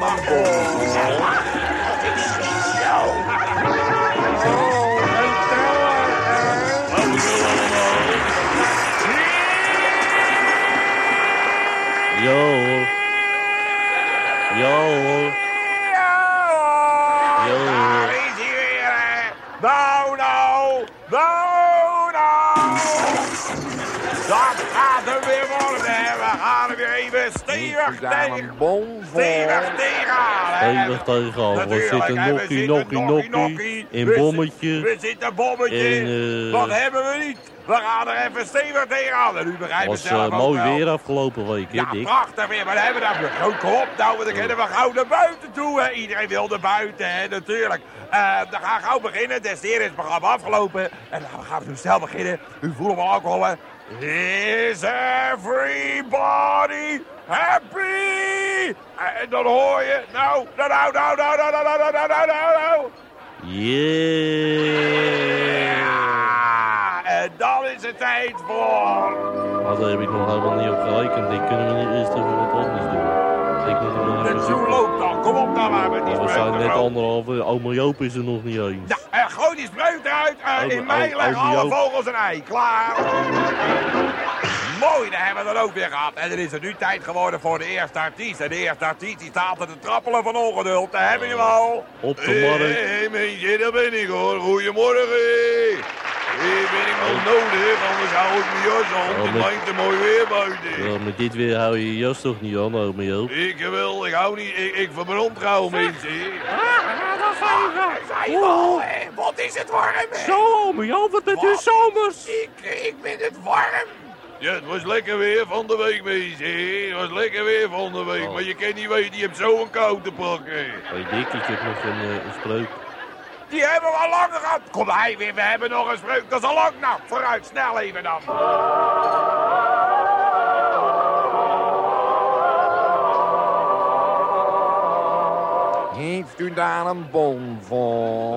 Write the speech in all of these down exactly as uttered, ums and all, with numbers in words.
een bom. Ja hoor. Ja hoor. Ja hoor. Daar is hij weer, hè. Nou, nou. Nou, nou. Dat gaat hem weer worden, hè. We gaan er weer even stevig tegen. Stevig tegenaan, hè. Stevig tegenaan. We zitten nokkie, nokkie, nokkie. In bommetje. We zitten bommetje. En, uh, Wat hebben we niet? We gaan er even stevig tegenaan. En u begrijpt het was zelf uh, ook mooi wel. weer afgelopen week, hè, Ja, Dick? prachtig weer. Maar dan hebben we dan weer groot op. Nou, dan kunnen we gauw naar buiten toe. Hè. Iedereen wil naar buiten, hè, natuurlijk. Uh, dan gaan we gauw beginnen. Destijds is het programma afgelopen. En dan gaan we nu snel beginnen. U voelt hem al ook al. Is everybody happy? En dan hoor je... Nou, nou, nou, nou, nou, nou, nou, nou, nou, nou, nou. Yeah! Ja, en dan is het tijd voor... Maar daar heb ik nog helemaal niet op gerekend. Die kunnen we niet eerst even wat anders doen. Ik moet er nog De even tune loopt dan. Kom op nou maar met die Maar we zijn net spreuken. anderhalve. Oma Joop is er nog niet eens. Ja, en gooi die spreuk eruit. Uh, Ome- in mei ome- leggen ome alle Joop. vogels een ei. Klaar. Mooi, daar hebben we dan ook weer gehad. En er is er nu tijd geworden voor de eerste artiest. En de eerste artiest die staat te trappelen van ongeduld. Daar hebben we hem al. Op de markt. Hé, hey, meisje, daar ben ik hoor. Goedemorgen. Hier ben ik nog nodig, anders hou ik mijn jas aan. Oh, Het met- lijkt er mooi weer buiten. Ja, met dit weer hou je je jas toch niet aan, Oma Joop? Ik wel, ik hou niet, ik, ik verbrand gauw mensen. dat is even. Zei je al, hè? Wat is het warm, hè? Zo, Ome Joop, wat bent u Wat? zomers? Ik, ik vind het warm. Ja, het was lekker weer van de week, mensen. Het was lekker weer van de week. Oh. Maar je kan niet weten, je hebt zo'n kou te pakken. Hé Dick, ik heb nog een, uh, een spreuk. Die hebben we al lang gehad. Kom hij weer, we hebben nog een spreuk. Dat is al lang. Nou, vooruit, snel even dan. Heeft u daar een bon voor?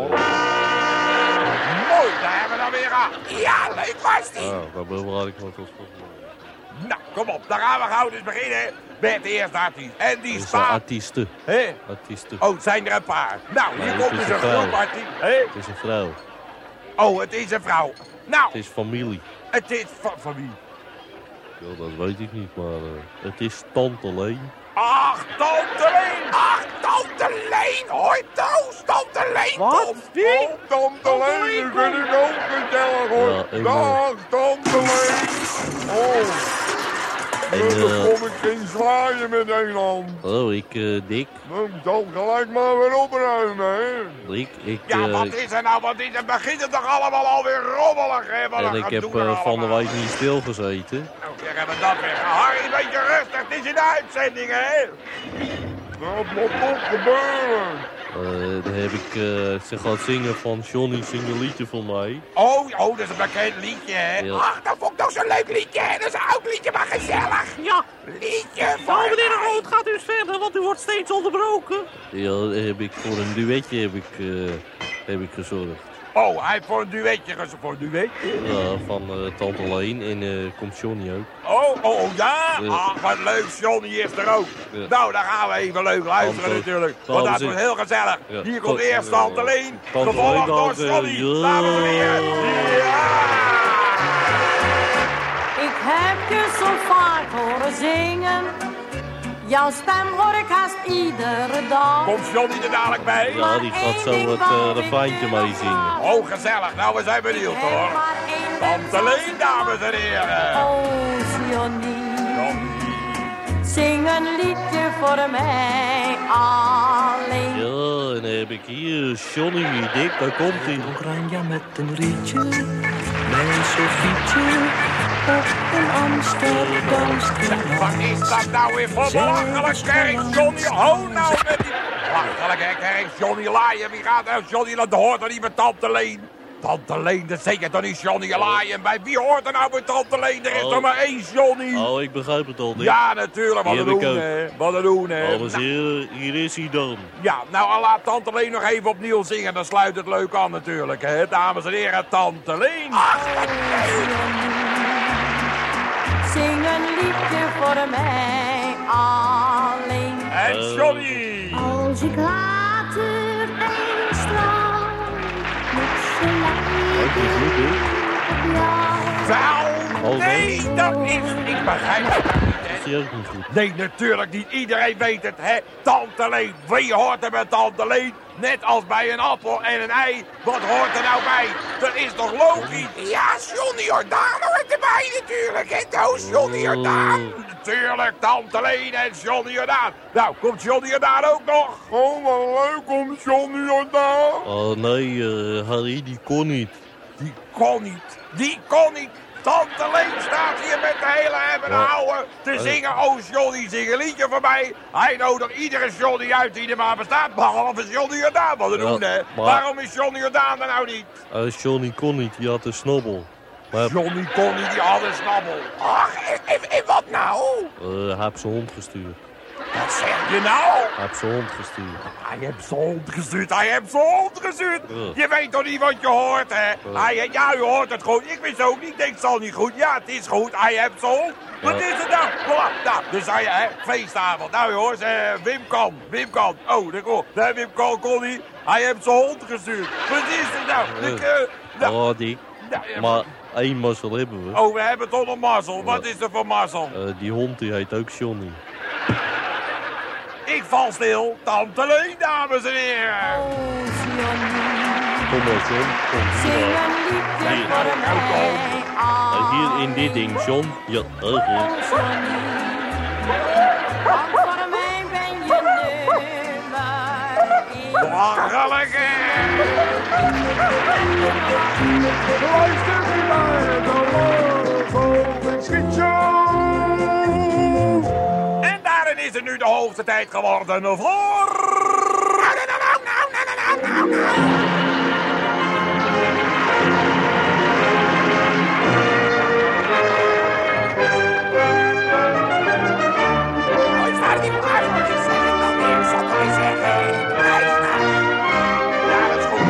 Mooi, daar hebben we dan weer gehad. Ja, leuk was die. Ah, daar bewaar ik wat als Nou, kom op, dan gaan we gauw dus beginnen met de eerste artiest. En die Het zijn staat... artiesten. Hé? Artiesten. Oh, het zijn er een paar. Nou, Nee, hier het komt is dus een een vrouw. groep artiest. Hé? Het is een vrouw. Oh, het is een vrouw. Nou, Het is familie. het is van, van wie? Ja, dat weet ik niet, maar uh, het is Tante Leen. Ach, Tante Leen! Ach, Tante Leen! Hoi, Toos! Tante Leen! Wat? Kom. Wie? Oh, Tante Leen, die vind ik ook gezellig, hoor. Ja, en, Dag, Tante Leen! Oh, En, dan eh, kom ik geen zwaaien met een hand. Oh, ik, uh, Dick. Dan zal gelijk maar weer opruimen, hè. Dick, ik, Ja, uh, wat is er nou? Wat is er? Begint het toch allemaal alweer rommelig, hè? Wat en een ik heb gedoe uh, er van de allemaal. week niet stilgezeten. Nou, zeg, hebben we dat weer. Harry, een beetje rustig. Het is in de uitzending, hè? Dat moet toch gebeuren. Uh, dan heb ik, uh, ze gaat zingen van Johnny, zing een liedje voor mij. Oh, oh, dat is een bekend liedje, hè? Ja. Ach, dat vond ik toch zo'n leuk liedje, hè? Dat is een oud liedje, maar gezellig. Ja, Liedje voor nou meneer de mij. Rood, gaat u eens verder, want u wordt steeds onderbroken. Ja, dan heb ik voor een duetje heb ik, uh, heb ik gezorgd. Oh, hij heeft voor een duetje gezorgd. Voor een duetje? Ja, van uh, Tante Leen en uh, komt Johnny ook. Oh, oh, ja? Ja. Ach, wat leuk. Johnny is er ook. Ja. Nou, dan gaan we even leuk luisteren Tante- natuurlijk. Tante Want dat zin- wordt heel gezellig. Ja. Hier komt Tot- eerst Tante Leen. Tante Gevolgd Leen, door dank, Johnny. eh, ja. Dames en heren. Ja! Ik heb je zo vaak horen zingen. Jouw stem hoor ik haast iedere dag. Komt Johnny er dadelijk bij? Ja, die gaat zo het uh, refreintje meezingen. Oh, gezellig. Nou, we zijn benieuwd hoor. Tante Leen, dames en heren. Oh, Johnny. Zing een liedje voor mij alleen. Ja, en dan heb ik hier Johnny, Dick, daar komt hij. Oranje met een rietje, mijn Sofietje, op een Amsterdamse Wat is dat nou weer voor belachelijk kerk, Johnny? Ho nou met die belachelijke kerk, Johnny Laaien. Wie gaat nou Johnny? Dat hoort er niet met Tante Leen. Tante Leen, dat zeker toch niet Johnny Laaien bij? Wie hoort er nou bij Tante Leen? Er is Oh. er maar één Johnny. Oh, ik begrijp het al, Dick. Ja, natuurlijk. Wat Die te heb ik doen, ook. hè. Wat te doen, hè. Dames en heren, hier is hij dan. Ja, nou, laat Tante Leen nog even opnieuw zingen. Dan sluit het leuk aan natuurlijk, hè. Dames en heren, Tante Leen. Ach, wat Zing een liedje voor mij alleen. En Oh. Johnny. Als ik later een straal moet ze lijken op jou. Vuil? Nee, dat is... Ik begrijp het niet, hè. Dat is ook niet goed. Nee, natuurlijk niet. Iedereen weet het, hè. Tante Leen. Wie hoort er bij Tante Leen? Net als bij een appel en een ei. Wat hoort er nou bij? Dat is toch logisch? Ja, Johnny Jordaan hoort erbij natuurlijk, hè. Nou, Johnny Jordaan. Natuurlijk, Tante Leen en Johnny Jordaan. Nou, komt Johnny Jordaan ook nog? Oh, wat leuk om Johnny Jordaan. Oh nee, uh, Harry, die kon niet. Die kon niet. Die kon niet. Tante Leen staat hier met de hele hebben Ja. ouwe te zingen. Oh, Johnny, zing een liedje voor mij. Hij nodigt iedere Johnny uit die er maar bestaat. Behalve Johnny Jordaan wat te Ja, doen, hè. maar- Waarom is Johnny Jordaan er nou niet? Uh, Johnny kon niet, die had een snobbel. Maar Johnny kon niet, die had een snabbel. Ach, en, en, en wat nou? uh, hij heeft zijn hond gestuurd. Wat zeg je nou? Hij heeft zijn hond gestuurd. Hij heeft zijn hond gestuurd, hij heeft zijn hond gestuurd. Ja. Je weet toch niet wat je hoort, hè? Hij, ja, u hoort het goed. Ik wist ook niet, ik denk het zal niet goed. Ja, het is goed, hij heeft zijn hond. Wat Ja. is het nou? Voilà. Nou, dus zei je, hè, feestavond. Nou jongens, eh, Wim kan, Wim kan. Oh, daar kon, nee, Wim kan, kon niet. Hij heeft zijn hond gestuurd. Wat is het nou? Ik, eh, nou, Oh, die. nou, ja, Maar één mazzel hebben we. oh, we hebben toch een mazzel. Wat is er voor mazzel? Uh, die hond die heet ook Johnny. Ik val stil. Tante Leen, dames en heren. Oh, Johnny, Kom maar, John. Kom zing hier. een liedje Hier. voor mij. Uh, hier in dit ding, John. Ja, uh, Oh, uh. Johnny, want voor mij ben je nummer één. Belachelijk, hè? Luister u naar de Show. En daarin is het nu de hoogste tijd geworden voor... Ja, dat is goed.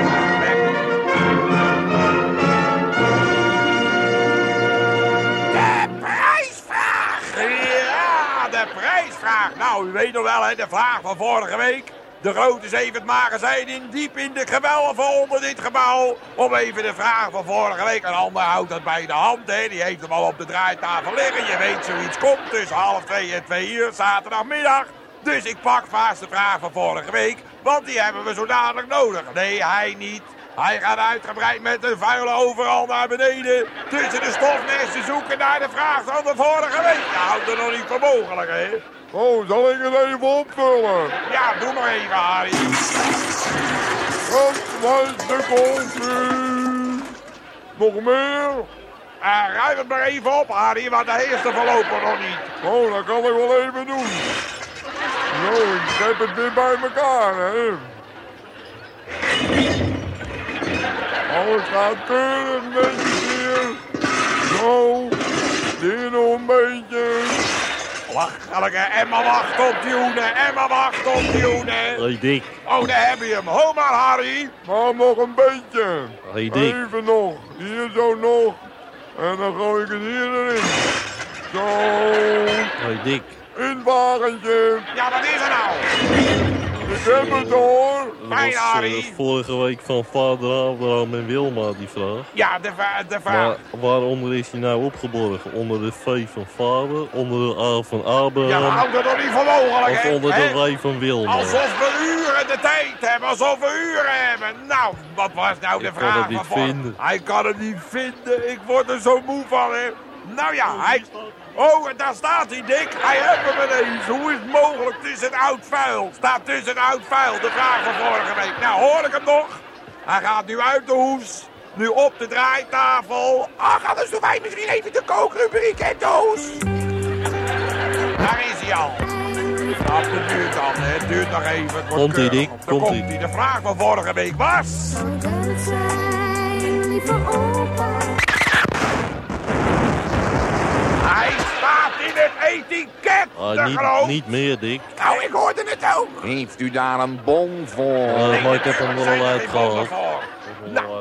De prijsvraag! Ja, de prijsvraag. Nou, u weet nog wel, hè, de vraag van vorige week. De grote zeven het magazijn in, diep in de gewelven onder dit gebouw. Om even de vraag van vorige week. Een ander houdt dat bij de hand, hè. Die heeft hem al op de draaitafel liggen. Je weet, zoiets komt tussen half twee en twee uur, zaterdagmiddag. Dus ik pak vast de vraag van vorige week, want die hebben we zo dadelijk nodig. Nee, hij niet. Hij gaat uitgebreid met de vuile overal naar beneden. Tussen de stofnesten zoeken naar de vraag van de vorige week. Je houdt er nog niet voor mogelijk, hè? Oh, zal ik het even opvullen? Ja, doe maar even, Harry. Wat was de koffie? Nog meer? Uh, ruim het maar even op, Harry, want de eerste verlopen nog niet. Oh, dat kan ik wel even doen. Zo, ik heb het weer bij elkaar, hè. Alles gaat keurig netjes hier. Zo, hier nog een beetje. Lachelijke Emma wacht op Dune, Emma wacht op Dune. Hey Dick. Oh, daar heb je hem. Ho maar, Harry. Maar nog een beetje. Hey Dick. Even nog. Hier zo nog. En dan gooi ik het hier erin. Zo. Hey Dick. In het wagentje. Ja, wat is er nou? Ik heb het hoor. Dat Fijn, was Harry. uh, vorige week van vader Abraham en Wilma die vraag. Ja, de, va- de vraag. Maar waaronder is hij nou opgeborgen? Onder de V van vader, onder de A van Ja, we Abraham houden er niet voor mogelijk, of hè? onder Hè? de W van Wilma? Alsof we uren de tijd hebben, alsof we uren hebben. Nou, wat was nou de Ik kan vraag? het niet van voor- vinden. Hij kan het niet vinden. Ik word er zo moe van, hè. Nou ja, hij... Oh, en daar staat hij, Dick. Hij heeft hem ineens. Hoe is het mogelijk tussen het oud vuil? Staat tussen het oud vuil, de vraag van vorige week. Nou, hoor ik hem nog? Hij gaat nu uit de hoes. Nu op de draaitafel. Ach, anders doen wij misschien even de kookrubriek, hè, Doos? Daar is hij al. Op de buurt dan, hè. Het duurt nog even. Het wordt Komt-ie, keurig. Dick, Daar komt-ie. komt-ie. De vraag van vorige week was... Zouden zijn, lieve opa. Hij staat in het etiket, Ah, de niet, geloof. niet meer, Dick. Nou, ik hoorde het ook. Heeft u daar een bon voor? Uh, maar ik heb hem natuurlijk er zijn al er geen bonnen uitgehaald. voor. Ik heb hem er al Nou,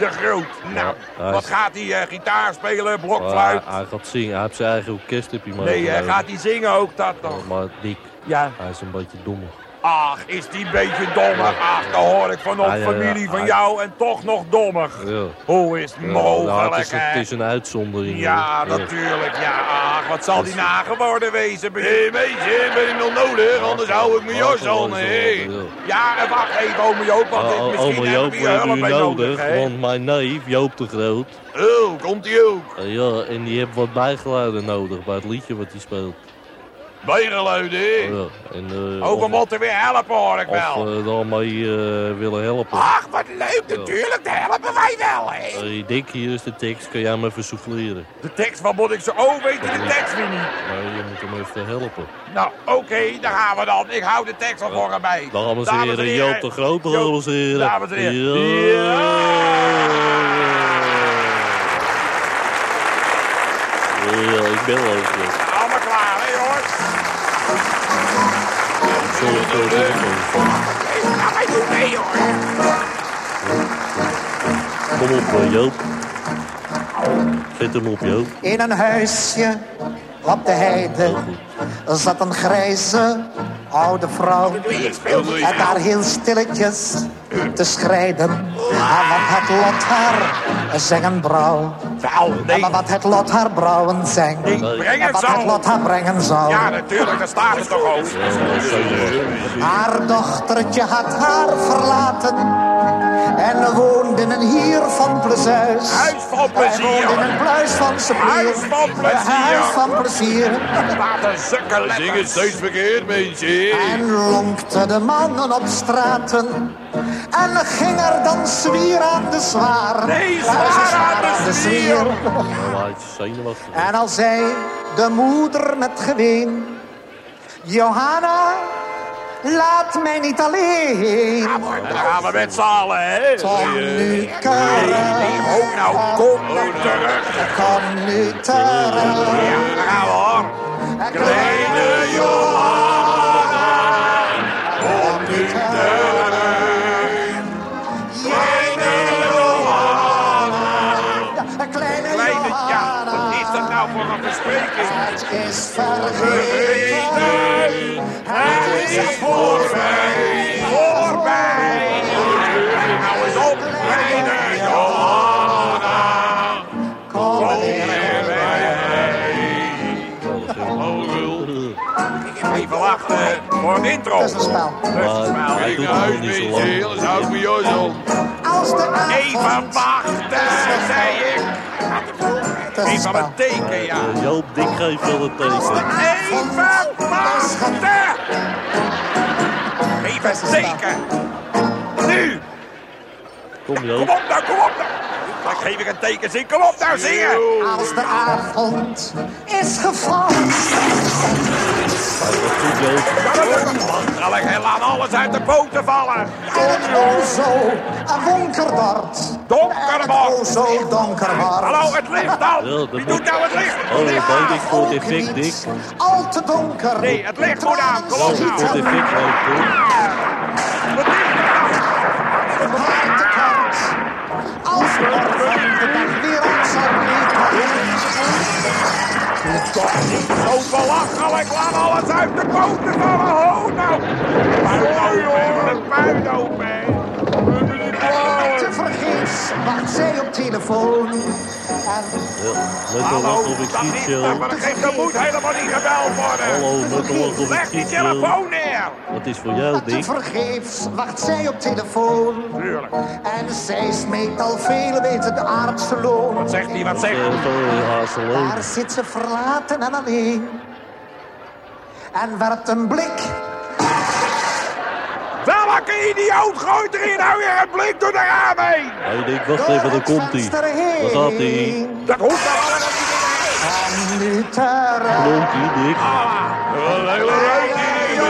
de Groot. Nou, hij wat is- gaat hij? uh, gitaar spelen, Hij, blokfluit? hij gaat zingen. Hij heeft zijn eigen orkest heb je maar. Nee, uh, gaat hij zingen ook dat Ja, nog? maar Dick, Ja. hij is een beetje dommer. Ach, is die een beetje dommig? Ach, dat hoor ik van Ja, onze ja, ja. familie van Hij- jou en toch nog dommig. Ja. Hoe is het Ja, nou, mogelijk, het, is, hè? het is een uitzondering. Ja, hoor. natuurlijk. Ja, ach, wat zal die Dus- nageworden wezen? Hé, meisje, ben ik nog nodig? Anders hou ik mijn jas aan, hè? Ja, en wacht even, ome Joop, want dit- Oh, misschien Ome hebben Joop, we we je hebben hulp u bij nodig, nodig, hè? want mijn neef, Joop de Groot, Oh, komt hij ook? eh, ja, en die heeft wat bijgeluiden nodig bij het liedje wat hij speelt. Bijgeluiden, hè? Ja, en, eh, Oh, we of, moeten weer helpen, hoor ik of wel. we daarmee eh, willen helpen. Ach, wat leuk, natuurlijk, dat helpen wij wel, hè? Uh, Dick, hier is de tekst, kan jij me even souffleren? De tekst, wat moet ik zo... Oh, weet je de tekst weer niet? Nee, je moet hem even helpen. Nou, oké, daar gaan we dan. Ik hou de tekst al voor hem bij. Dames en heren, Joop de Groot, Joop, dames en heren. dames en heren. Ja, ik ben ook. Allemaal klaar, hè, jongens? Sorry voor de telefoon. Ga mij doen mee, hoor. Kom op, eh, Joop. Zet hem op, Joop. In een huisje op de heide zat een grijze oude vrouw. En daar heel stilletjes te schrijden. En wat het lot haar zeggen brouw. En wat het lot haar brouwen zijn. Breng En het wat het zo. lot haar brengen zou. Ja, natuurlijk, daar staat het toch over. Haar dochtertje had haar verlaten. En woonde in een hier van plezier. Huis van plezier. Hij woonde in een pluis van zijn Huis van plezier. Huis van plezier. Wat een sukke letters. Zing het steeds verkeerd, mensen. En lonkte de mannen op straten. En ging er dan zwier aan de zwaar. Nee, Ja, zwaar ze aan de zwier. Nou, hij is zenuwachtig. En al zei de moeder met geween: Johanna, laat mij niet alleen. Dan gaan we met z'n allen, hè? Kom nu Nee, terug. nee, oh nou, kom nou terug. Kom nu terug. Ja, daar gaan we, hoor. Kleine Johanna, kom nu terug. Kleine Johanna. Kleine Kleine, ja, Johanna. wat is dat nou voor een verspreking? Het is vergeten. Het is voorbij, voorbij. Nou eens op, kleine Johanna. Kom weer. Even wachten voor een intro. Dat is een spel. Dat is een spel. Maar hij doet het nog niet zo lang. Anders hou ik mijn jas om. Als de Even avond. wachten, zei ik. Dat is een Even spel. een teken, ja. Eh, Joop, Dick geeft wel het Als de teken. Even avond. wachten. Even een teken. Nu. Kom Kom Joop. op nou, kom op nou. Dan geef ik een teken, zing. Kom op nou, zingen. Als de avond is gevallen. Hij gaat goed, Joop. Hij laat alles uit de poten vallen. En o zo donker wordt. Donker En wordt. o zo donker wordt. Hallo, het licht Ja, dan. dat Wie moet- doet nou het licht? Oh, dat weet ik voor het Ook effect, Dick. niet al te donker. Nee, het licht moet aan. Kom op Voor het nou. effect ook, hoor. Wat is er nou? Maar te kort. Als de orde van de dag weer ons zal Zo belachelijk, laat alles uit de poten vallen. Ho, nou. Puinhoop, hè. Een puinhoop, hè. te vergeefs wacht zij op telefoon. En Ja, met een Hallo, lach op dat een is fietsje. dat, maar dat geeft- dat moet helemaal niet gebeld worden. Hallo, met een lach op Leg een die fietsje. telefoon neer. Wat is voor jou, te Dick? vergeefs wacht zij op telefoon. Tuurlijk. En zij smeekt al vele weten de aardse loon. Wat zegt hij, wat zegt Eh, hij? Sorry, Hazeloon. Daar zit ze verlaten en alleen. En werpt een blik. Welke idioot gooit er hier nou weer een blik door de raam heen? Hey Dick, wacht even, daar komt hij. Daar gaat hij. Dat hoeft nou allemaal niet. En nu terug. Klonkie, Dick. Een hele reis hier,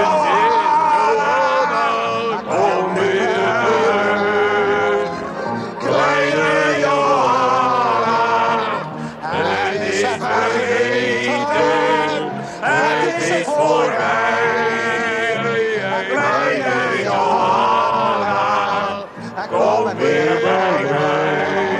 kom weer terug. Kleine Johanna, het is vergeten, het is voorbij. Kleine Johanna, kom weer bij mij.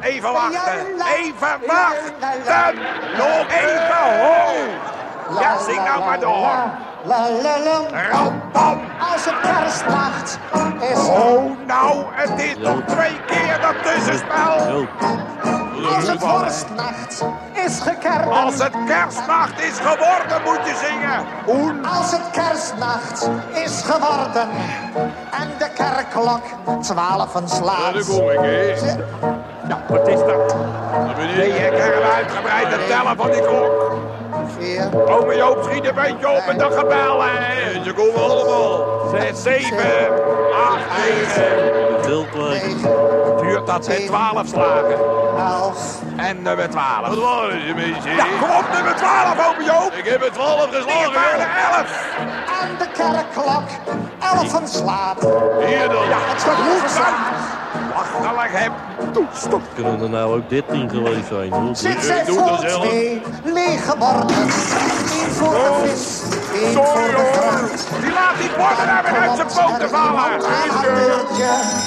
even wachten. Even wachten. Nog even, ho. Ja, zing nou maar door. Rambam. Als het kerstnacht is... Oh, nou, het is nog twee keer dat tussenspel. Als het vorstnacht is gekerst. Als het kerstnacht is geworden, moet je zingen. Oen. Als het kerstnacht is geworden en de kerkklok twaalfen slaat. Ja, daar kom ik, hè. Ja, wat is dat? Nee, ik heb hem uitgebreid te tellen van die klok. Vier. Ome Joop schiet een beetje op met de gebel, hè. Ze komen allemaal. Zes, zeven, acht, negen. Duurt dat zijn twaalf slagen. Elf. En nummer twaalf. Wat waren ze, mensen? Ja, kom op, nummer twaalf, ome Joop. Ik heb het twaalf geslagen. Bijna elf. En de kerkklok elfen slaat. Hier dan. Ja, het staat goed aan. Wachtelijk heb. Stop. Kunnen er nou ook dertien geweest zijn? Hoor. Zit zij voor twee lege borden. Eén voor de vis, één voor de fruit. Die laat die borden daar weer uit zijn poten vallen. Aan haar deurtje.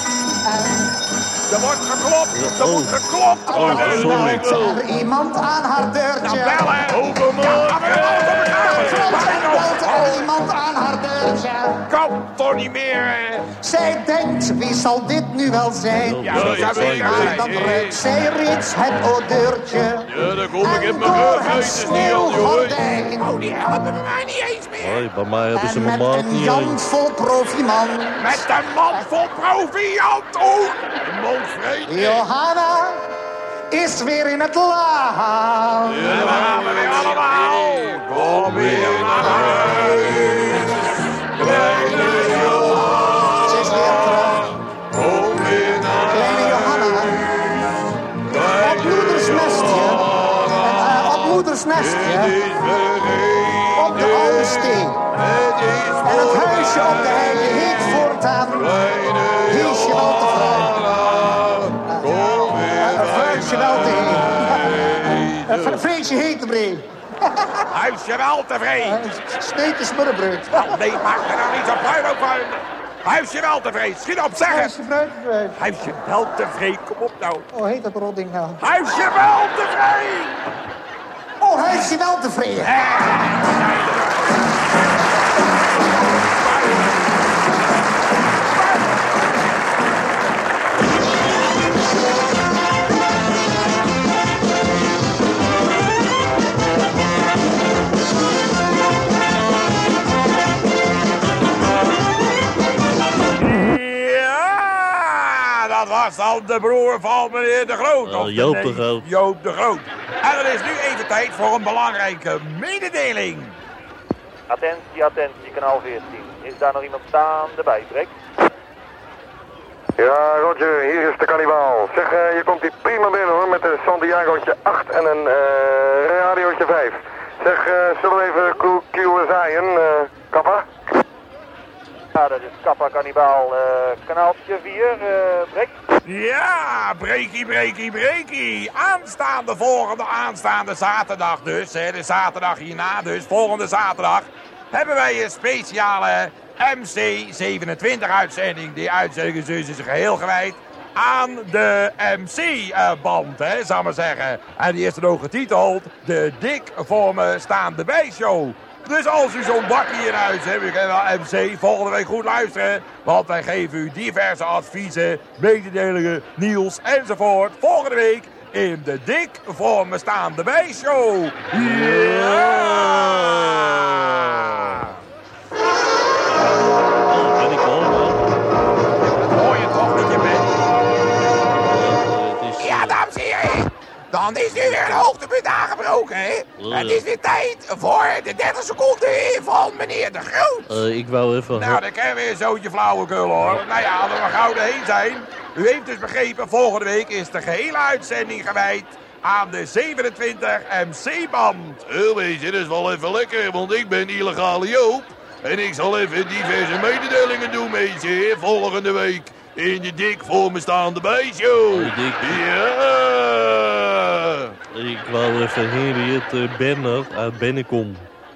Er wordt geklopt, er wordt geklopt. Oh, sorry. Is er iemand aan haar deurtje? Nou, bellen. Openmaken. Belt er iemand aan haar deurtje? Kan toch niet meer, hè? Zij denkt, wie zal dit nu wel zijn? Ja, dat zou zeker Maar zijn. dan ruikt zij reeds het odeurtje. Ja, daar kom ik. Ik heb En mijn door gegeten het is niet al, jongens. sneeuwgordijn. Oh, die helpen bij mij niet eens meer. Nee, bij mij hebben ze En mijn met maat een niet Jan eens. vol profiman. Met een man vol proviant. Oh, Een man vreten. Johanna is weer in het land. en daar gaan we weer allemaal. Kom weer naar huis. Kleine Ze is weer terug. kom weer naar Kleine Johanna. Op moeders nestje. En, uh, op moeders nestje. Op de oude steen. En het huisje op de heide heet voortaan. Heesje wel te vrij. Een vreesje wel te heen. Een vreesje heet te breed. Huisje wel tevreden. Sneetje smurrebreed. Oh, nee, maak er nou niet zo puin op van. Huisje wel tevreden. Schiet op, zeggen. Huisje fruit. Huisje wel tevreden. Kom op nou. Oh, heet dat rodding nou? Huisje wel tevreden. Oh, huisje wel tevreden. Ja, dat was al de broer van meneer De Groot. Oh, Of de Joop de neef Groot. Joop de Groot. En er is nu even tijd voor een belangrijke mededeling. Attentie, attentie, kanaal veertien. Is daar nog iemand staande bij, Brek? Ja, Roger, hier is de kannibaal. Zeg, uh, je komt hier prima binnen hoor, met een Santiago'tje acht en een uh, radiootje vijf. Zeg, uh, zullen we even Q S I'en, uh, Kappa? Ja, dat is Kappa Kannibaal, uh, kanaaltje vier, uh, Brek. Ja, breakie, breakie, breakie. Aanstaande, volgende aanstaande zaterdag dus, hè, de zaterdag hierna dus, volgende zaterdag, hebben wij een speciale M C zevenentwintig uitzending. Die uitzending is dus in geheel gewijd aan de M C-band, hè, zal ik maar zeggen. En die is dan ook getiteld de Dik voor me staande bij show. Dus als u zo'n bakje hier in huis hebt, u kent wel M C, volgende week goed luisteren. Want wij geven u diverse adviezen, mededelingen, nieuws enzovoort. Volgende week in de Dik voor me staande bij show. Ja! Oh, ben ik al, man. Dat hoor je toch dat je bent. Het is, Ja, dames en heren. Dan is nu weer een hoogtepunt aangebroken, hè? Oh, Het ja. is weer tijd voor de dertig seconden van meneer De Groot. Uh, ik wou even... Nou, dan kennen we weer een zootje flauwekul, hoor. Nou ja, als we maar gauw erheen zijn. U heeft dus begrepen, volgende week is de gehele uitzending gewijd aan de zevenentwintig M C-band. Heel wezen, dat is wel even lekker, want ik ben illegale Joop. En ik zal even diverse mededelingen doen, mensen, volgende week. In de Dik voor me staande bijshow. De Dik. Ja. Ik wou even Henriette Benner uit Bennekom.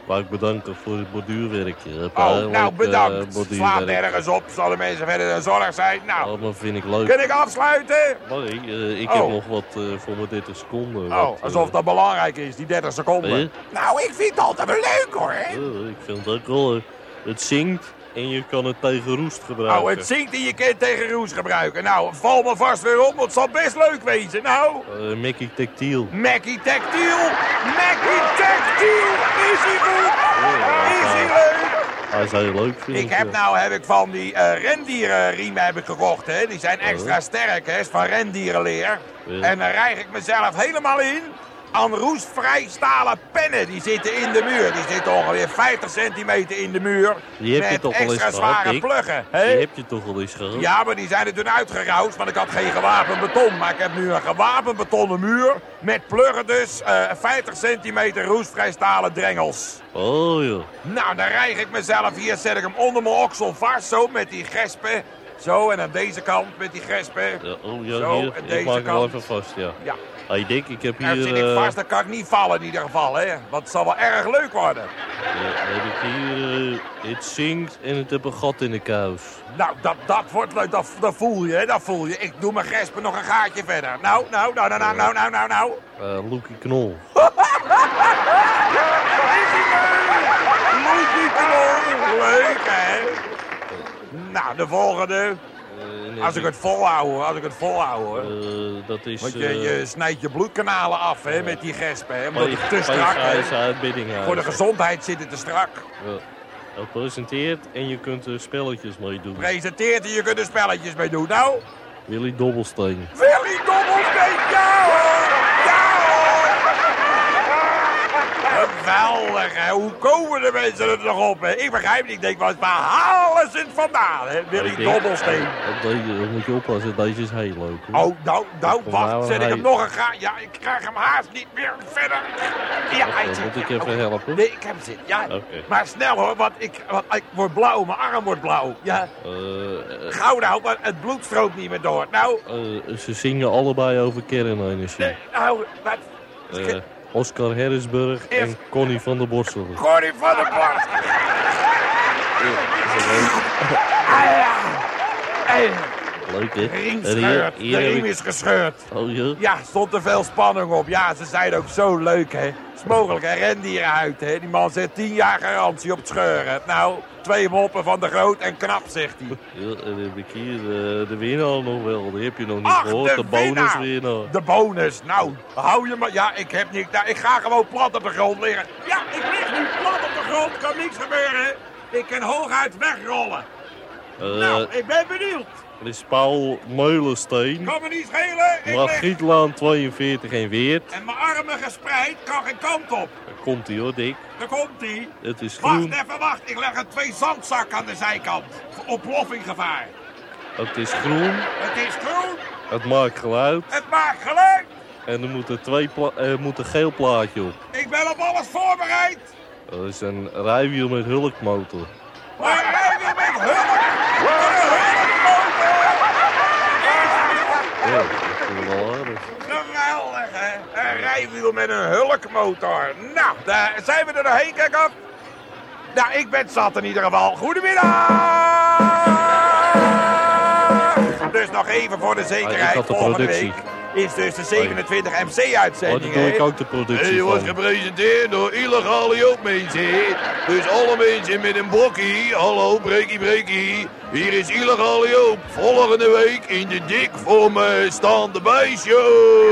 wou ik bedanken voor het borduurwerk. Je hebt Oh, heel nou leuk, bedankt. eh, Slaat borduurwerk. ergens op, zullen mensen verder een zorg zijn. Nou, Oh, dat vind ik leuk. kun ik afsluiten? Nee, eh, ik Oh. heb nog wat eh, voor mijn dertig seconden. Oh, wat, eh, alsof dat belangrijk is, die dertig seconden. Nee. Nou, ik vind het altijd wel leuk hoor. eh, ik vind het ook wel. eh, het zingt en je kan het tegen roest gebruiken. Oh, het zingt en je kunt tegen roes gebruiken. Nou, val me vast weer op, want het zal best leuk wezen. Nou, Uh, Mackie Tactiel. Mackie Tactiel, Mackie Tactiel, is hij goed? Is hij leuk? Hij is heel leuk, vind ik. Ik heb ja. nou heb ik van die uh, rendierenriemen heb ik gekocht, hè. Die zijn extra sterk, hè, is van rendierenleer. Ja. En dan rijg ik mezelf helemaal in aan roestvrij stalen pennen. Die zitten in de muur. Die zitten ongeveer vijftig centimeter in de muur. Die heb je met toch al eens extra gehad, zware Dick? pluggen. Hè? Die heb je toch al eens gehad? Ja, maar die zijn er toen uitgeroust, want ik had geen gewapend beton. Maar ik heb nu een gewapend betonnen muur met pluggen dus. Uh, vijftig centimeter roestvrij stalen drengels. Oh ja. Nou, dan rijg ik mezelf hier, zet ik hem onder mijn oksel vast, zo met die gespen. Zo, en aan deze kant met die gespen. ja oh ja, Zo, hier. en Ik deze maak hem wel kant. even vast, ja. Ja. Hey Dick, ik heb Nou, hier... zit ik eh, vast, dan kan ik niet vallen in ieder geval, hè. Want het zal wel erg leuk worden. ja, heb ik hier... eh, het zingt en het heeft een gat in de kous. Nou, dat, dat wordt leuk, dat, dat voel je, hè, dat voel je. Ik doe mijn gespen nog een gaatje verder. Nou, nou, nou, nou, nou, nou, nou, nou, nou. Uh, Loekie Knol. Loekie Knol, leuk, hè. Nou, de volgende. Uh, Als ik het volhoud, als ik het volhoud. Uh, dat is... Want je, uh, je snijdt je bloedkanalen af, hè, met die gespen, hè. Omdat P- het te strak P G S is. uit Biddinghuizen. Voor de gezondheid zit het te strak. Ja. Dat presenteert en je kunt er spelletjes mee doen. Presenteert en je kunt er spelletjes mee doen. Nou, Willy Dobbelsteen. Willy Dobbelsteen, ja hoor! Ja hoor! Geweldig, hè? Hoe komen de mensen er nog op, hè? Ik begrijp niet, ik denk wel eens, waar halen ze het vandaan, hè? Willy Ik denk, Dobbelsteen. eh, deze, dan moet je oppassen, deze is heel leuk. Hoor. Oh, nou, nou, Kom wacht, nou, zet ik hij- hem nog een ga. Ja, ik krijg hem haast niet meer verder. Ja, hij Wacht, zit. moet ik ja, even oh. helpen? Nee, ik heb hem zitten, ja. Oké. Maar snel hoor, want ik, want ik word blauw, mijn arm wordt blauw. Ja, Uh, uh, gauw nou, maar het bloed stroomt niet meer door. Nou, uh, ze zingen allebei over kernenergie. nee, nou, wat... Uh, Oscar Harrisburg en Eerst- Connie van der Borstel. Corrie van der Borst. Ah, ja. Hey, Leuk hè? riem En hier- scheurt, hier de heb riem ik- is gescheurd. Oh ja? Ja, stond er veel spanning op. Ja, ze zeiden ook zo leuk, hè. Het is mogelijk, hè, rendierenhuid, hè. Die man zegt tien jaar garantie op het scheuren. Nou, twee moppen van de Groot en knap, zegt hij. Ja, en dan heb ik hier uh, de winnaar nog wel. Die heb je nog niet Ach, gehoord. de De bonuswinnaar. winnaar. De bonus. Nou, hou je maar. Ja, ik heb niet. Nou, ik ga gewoon plat op de grond liggen. Ja, ik lig nu plat op de grond. Kan niks gebeuren. Ik kan hooguit wegrollen. Uh, Nou, ik ben benieuwd. Er is Paul Meulensteen. Kan me niet schelen. Ik lig. Margrietlaan tweeënveertig en Weert. En mijn armen gespreid. Kan geen kant op. Daar komt hij hoor, Dick. Daar komt hij. Het is Wacht groen. even, wacht. Ik leg er twee zandzakken aan de zijkant. Voor ontploffinggevaar. Het is groen. Het is groen. Het maakt geluid. Het maakt geluid. En er moet, er twee pla- er moet een geel plaatje op. Ik ben op alles voorbereid. Dat is een rijwiel met hulkmotor. Maar wij weer met hulp. Ja, dat vind ik wel aardig. Geweldig, hè? Een rijwiel met een hulkmotor. Nou, daar zijn we er doorheen, kijk op. Nou, ik ben zat in ieder geval. Goedemiddag! Dus nog even voor de Ah, ik zekerheid. had de Volgende productie. week is dus de zevenentwintig M Oh, dat C-uitzending. doe ik ook de productie Hij wordt van. gepresenteerd door illegale joopmensen. Dus alle mensen met een bokkie, hallo, breekie, breekie. Hier is illegale Joop. Volgende week in de dik voor me staande bij show.